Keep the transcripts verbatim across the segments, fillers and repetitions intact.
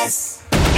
Express.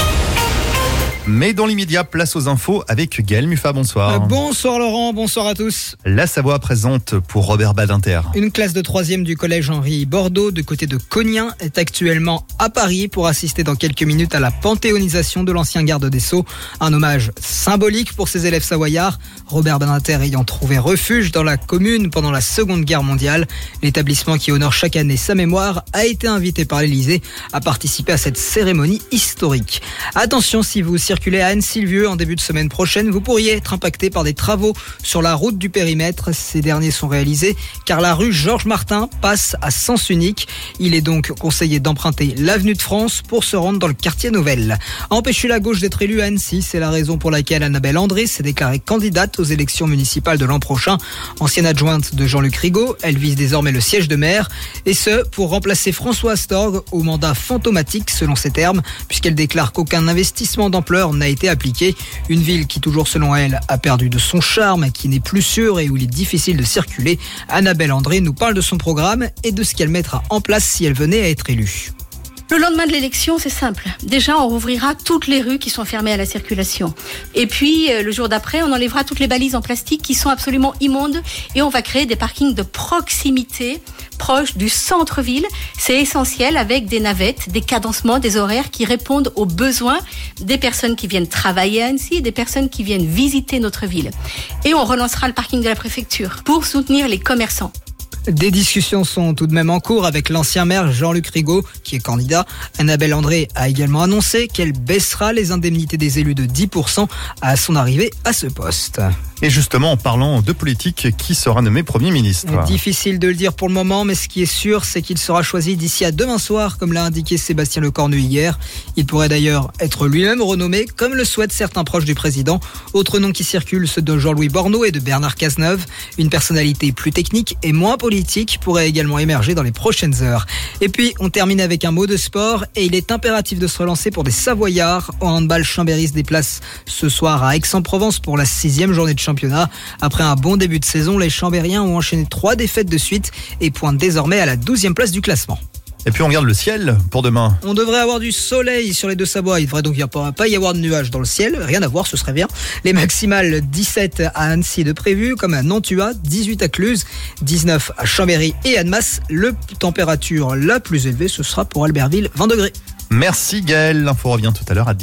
Mais dans l'immédiat, place aux infos avec Gaël Muffat, bonsoir. Euh, bonsoir Laurent, bonsoir à tous. La Savoie présente pour Robert Badinter. Une classe de troisième du collège Henri Bordeaux, de côté de Cognin, est actuellement à Paris pour assister dans quelques minutes à la panthéonisation de l'ancien garde des Sceaux. Un hommage symbolique pour ses élèves savoyards, Robert Badinter ayant trouvé refuge dans la commune pendant la Seconde Guerre mondiale. L'établissement qui honore chaque année sa mémoire a été invité par l'Élysée à participer à cette cérémonie historique. Attention, si vous circulez à Anne-Sylvieux en début de semaine prochaine, vous pourriez être impacté par des travaux sur la route du périmètre. Ces derniers sont réalisés car la rue Georges Martin passe à sens unique. Il est donc conseillé d'emprunter l'avenue de France pour se rendre dans le quartier Nouvelle. Empêcher la gauche d'être élue à Annecy, c'est la raison pour laquelle Annabelle André s'est déclarée candidate aux élections municipales de l'an prochain. Ancienne adjointe de Jean-Luc Rigaud, elle vise désormais le siège de maire, et ce pour remplacer François Astorg au mandat fantomatique selon ses termes, puisqu'elle déclare qu'aucun investissement d'ampleur n'a été appliqué. Une ville qui, toujours selon elle, a perdu de son charme, qui n'est plus sûre et où il est difficile de circuler. Annabelle André nous parle de son programme et de ce qu'elle mettra en place si elle venait à être élue. Le lendemain de l'élection, c'est simple. Déjà, on rouvrira toutes les rues qui sont fermées à la circulation. Et puis, le jour d'après, on enlèvera toutes les balises en plastique qui sont absolument immondes et on va créer des parkings de proximité proches du centre-ville. C'est essentiel, avec des navettes, des cadencements, des horaires qui répondent aux besoins des personnes qui viennent travailler à Annecy et des personnes qui viennent visiter notre ville. Et on relancera le parking de la préfecture pour soutenir les commerçants. Des discussions sont tout de même en cours avec l'ancien maire Jean-Luc Rigaud, qui est candidat. Annabelle André a également annoncé qu'elle baissera les indemnités des élus de dix pour cent à son arrivée à ce poste. Et justement, en parlant de politique, qui sera nommé Premier ministre ? Difficile de le dire pour le moment, mais ce qui est sûr, c'est qu'il sera choisi d'ici à demain soir, comme l'a indiqué Sébastien Lecornu hier. Il pourrait d'ailleurs être lui-même renommé, comme le souhaitent certains proches du président. Autres noms qui circulent, ceux de Jean-Louis Borneau et de Bernard Cazeneuve. Une personnalité plus technique et moins politique pourrait également émerger dans les prochaines heures. Et puis, on termine avec un mot de sport, et il est impératif de se relancer pour des Savoyards. En handball, Chambéry se déplace ce soir à Aix-en-Provence pour la sixième journée de championnat. Après un bon début de saison, les Chambériens ont enchaîné trois défaites de suite et pointent désormais à la douzième place du classement. Et puis on regarde le ciel pour demain. On devrait avoir du soleil sur les deux Savoies. Il devrait donc pas y avoir de nuages dans le ciel. Rien à voir, ce serait bien. Les maximales, dix-sept à Annecy de prévu, comme à Nantua, dix-huit à Cluse, dix-neuf à Chambéry et Annemasse. Le température la plus élevée, ce sera pour Albertville, vingt degrés. Merci Gaël. L'info revient tout à l'heure à dix.